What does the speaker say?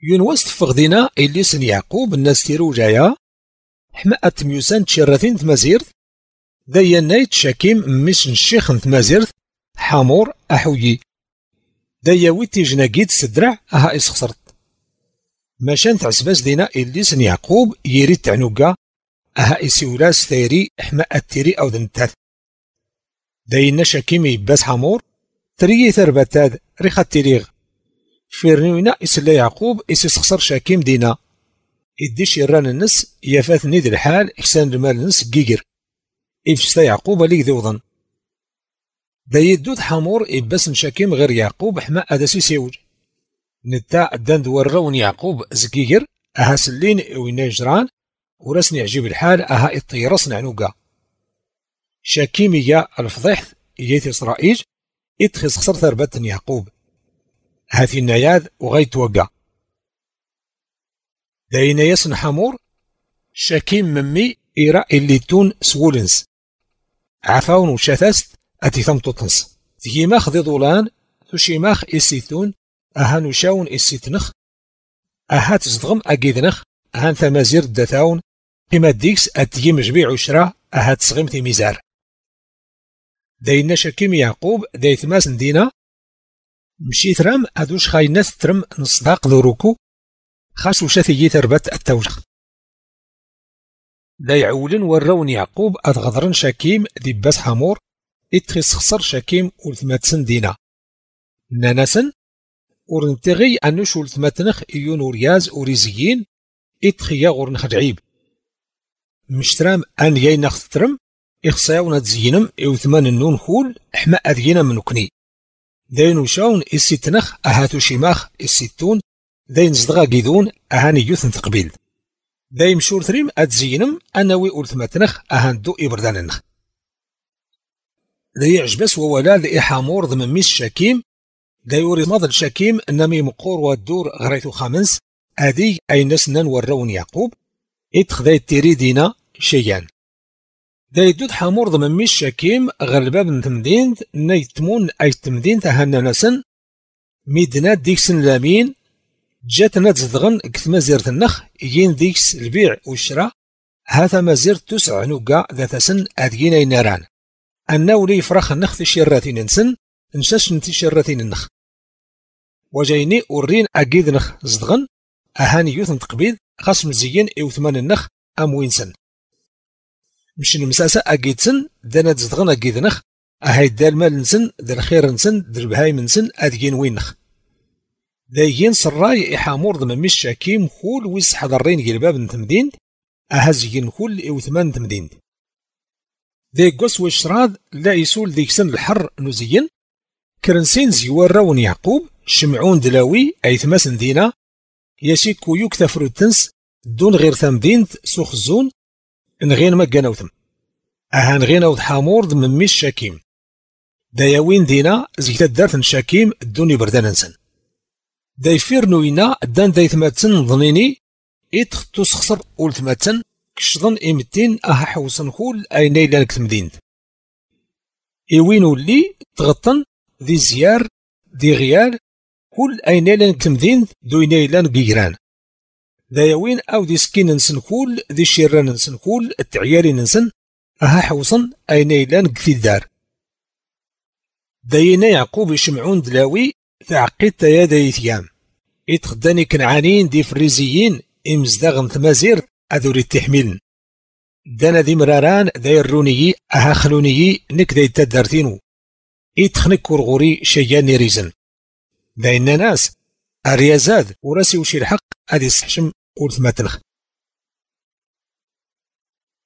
يونواس تفغدينا إلي سن يعقوب الناس تيرو جايا حما أتميوسان تشيراتين تمازيرت دايا نايت شاكيم مش الشيخ تمازيرت حامور أحويي دايا ويتي جناقيد سدرع أها إسخسرت ماشان تعسباس دينا إلي سن يعقوب يريد تعنوكا أها إسيولاس ثيري حما أتيري أو دنتات داينا شاكيم يباس حامور تريي ثربتاد ريخا تيريغ فيرنوينا إسلا يعقوب إسيسخسر شاكيم دينا إدي شيران النس يفاثني ذي الحال إحسان المال النس كيكر إفستا يعقوب ليك ذي وظن دا يدود حامور إباس شاكيم غير يعقوب حما أداسي سيوج نتا دان دورغون يعقوب زكيكر أها سلين وينا يجران ورسني عجيب الحال أها إطيرس نعنوكا شاكيم يا الفضيح ييت إسرائيل إتخذ خسر ثربت يعقوب هاتي النياد وغيت وقع داينا يسن حامور شاكيم ممي إيرا اللي تون سولنس عفاون وشاثست أتي ثمتو تنس تيماخ ذي ضولان تشيماخ إسيثون أهان وشاون إسيتنخ أها تزدغم أكيدنخ أهان ثمازير دثاون كما ديكس أتيم جبيع وشرا أها تسغم في ميزار داينا شاكيم يعقوب دايت ماسن دينا مشي ثرام أدوش خايناس ترم نصداق ذوروكو خاص وشاثي ثربت التوجخ دا يعولن ورون يعقوب أتغضرن شاكيم دي باس حامور إتخيص خسر شاكيم ولثماتسن دينا ناناسن ورنتغي أنوش ولثماتنخ إيون ورياز وريزيين إتخيا غورنخ عيب مشترام أن يينخ ترم إخصاونا تزينم إوثمان النون خول إحما أذينا منكني داين شاون إسيتنخ أهاتو شيماخ إسيتون داين زدغا قيدون أهاني يوثن تقبيل دايم شور ثريم أتزينم أناوي أولثماتنخ أهان دو إبرداننخ دا يعجبس وولا ذي حامور ضمن ميس شاكيم دا يوري ماضل شاكيم نامي مقور والدور غريتو خامنس أدي أي نسنان ورون يعقوب إتخذي التيري دينا شيان دا يدود حامور ضمن ميس شاكيم غالباب نتمدين نيتمون أي تمدين تهانا نسن ميدنا ديكسن لامين جاتنا تزدغن كثما زيرت النخ ين ديكس البيع والشراء هذا ما زيرت تسع نوقا ذات سن أدينا يناران النولي فرخ النخ في شراتين نسن نشاش نتي شراتين النخ وجايني أورين أكيد نخ زدغن أهاني يوثن تقبيل خاص مزيين إو ثمان النخ أم وين سن مش المساسة أكيد سن دانا تزدغن أكيد نخ أهاي دال مال نسن دال الخير نسن دال بهاي من سن أدين وين نخ دايين سراي إحامور ضمن مش شاكيم خول ويس حضرين جلباب نتمدين أهزين خول إو ثمان تمدين داي قوس وشراد لا يسول ديك سن الحر نزيين كرنسين زيوارون يعقوب شمعون دلاوي أي ثماسن دينا يشيكو يكتفرو التنس دون غير ثمدين سوخزون نغين ما قنوثم أهان غينوث حامور ضمن مش شاكيم دايوين دينا زيكتا دارتن شاكيم دوني بردان نسن دايفير نوينا دان دايثماتن ظنيني إتخطو سخسر أولثماتن كشظن إمتين أها حوصن خول أي نيلانك تمدين إيوينو اللي تغطن ذي زيار ذي غيار كل أي نيلانك تمدين دو نيلان قيران دايوين أو ذي سكين نسن خول ذي شيران نسن خول التعياري نسن أها حوصن أي نيلانك في الدار داينا يعقوب يشمعون دلاوي تعقيد تيادي ثيام إتخداني كنعانين دي فريزيين إمزداغن ثمازير أذوري التحميلن دانا دي مراران داير رونيي أها خلونيي نك داي تدارتينو إتخنك كورغوري شياني ريزن داينا ناس الريازاد وراسي وشي الحق أدي السحشم ورثماتنخ